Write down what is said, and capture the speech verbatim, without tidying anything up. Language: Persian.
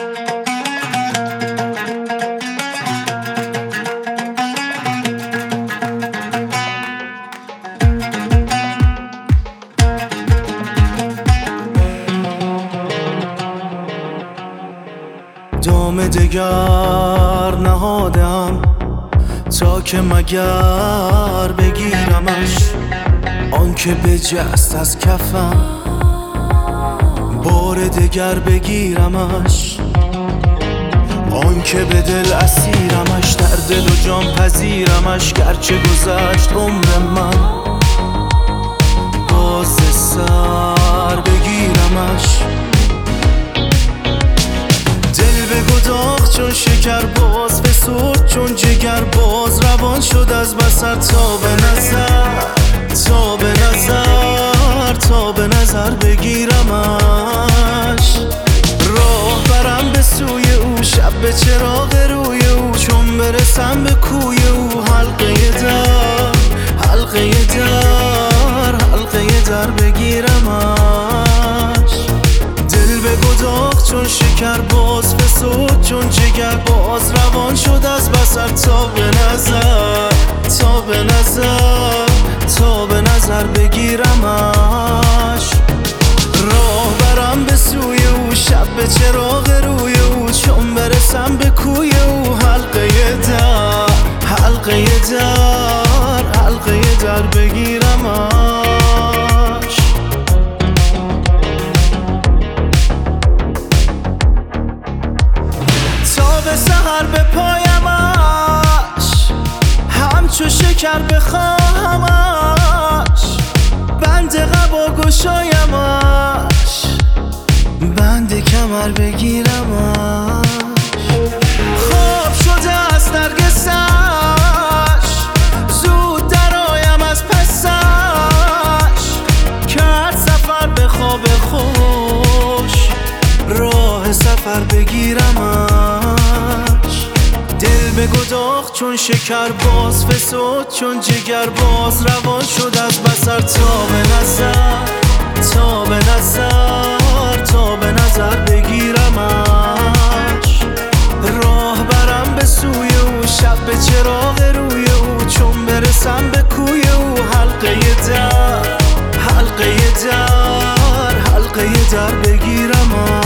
دام دگر نهادم تا که مگر بگیرمش، آن که بجست از کفم بار دگر بگیرمش، آن که به دل اسیرمش در دل و جان پذیرمش. گرچه گذشت عمر من باز سر بگیرمش، دل به گداخت چون شکر باز فسرد چون جگر باز، روان شد از بصر تا به نظر تا به نظر تا به نظر بگیرمش. راه برم به سوی او شب به چراغ روی او، چون برسم به کوی او حلقه در حلقه در حلقه در بگیرمش. دل به گداخت چون شکر باز فسرد چون جگر باز، روان شد از بصر تا به نظر تا به نظر تا به نظر بگیرمش. راه برم به سوی او شب به چراغ روی او، چون برسم به کوی او حلقه در حلقه در حلقه در بگیرمش. تا به سحر به پایمش همچو شکر بخواهمش، بند قبا گشایمش بند کمر بگیرمش. خواب شده از نرگسش زود درآیم از پسش، کرد سفر به خواب خوش راه سفر بگیرمش. دل به گداخت چون شکر باز فسرد چون جگر باز، روان شد از بصر تا به نظر تا به نظر تا به نظر بگیرمش. راه برم به سوی او شب به چراغ روی او، چون برسم به کوی او حلقه در حلقه در حلقه در بگیرمش.